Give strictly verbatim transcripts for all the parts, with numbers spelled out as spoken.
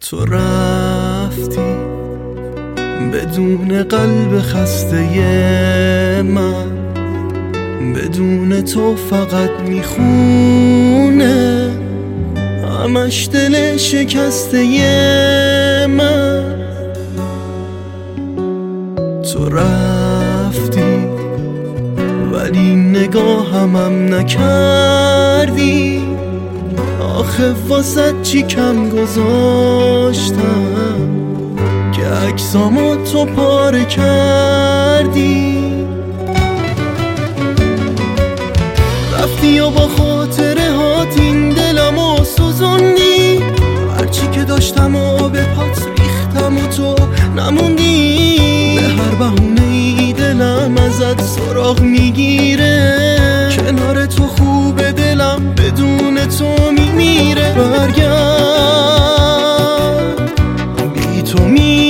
تو رفتی بدون قلب خسته من، بدون تو فقط میخونه همش دل شکسته من. تو رفتی ولی نگاهمم نکردی، آخه واسه چی کم گذاشتم که عکسامو تو پاره کردی. رفتی و با خاطره هات این دلمو سوزوندی، هرچی که داشتم و به پات ریختم و تو نموندی. به هر بهونه ای دلم ازت سراغ میگیره، کنار تو خوبه دلم بدون تو میمیره. برگرد بی تو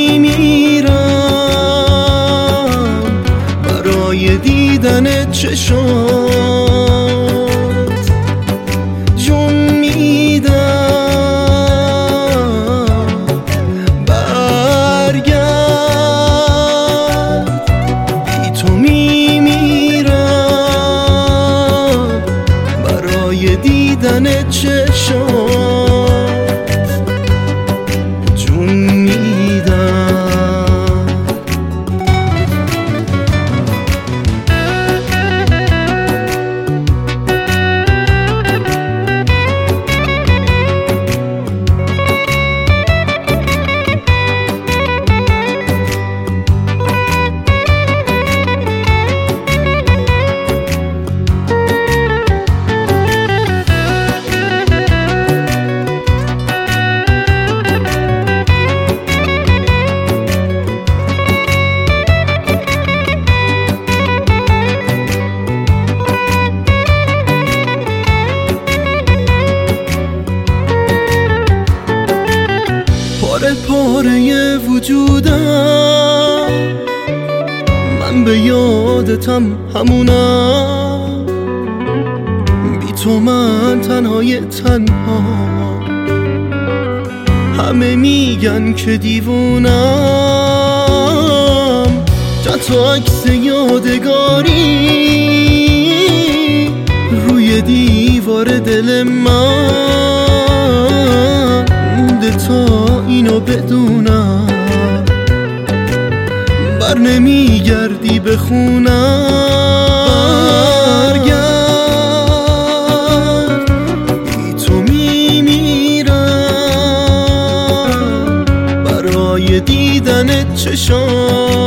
میمیرم برای دیدن چشات جون میدم. برگرد بی تو میمیرم برای دیدن چشات جون میدم. پاره پاره وجودم من به یادتم همونم، بی تو من تنهای تنها. همه میگن که دیوونم، چند تا عکس یادگاری روی دیوار دل من مونده تا اینو بدونم بر نمیگردی بخونم. برگرد بی تو میمیرم برای دیدن چشام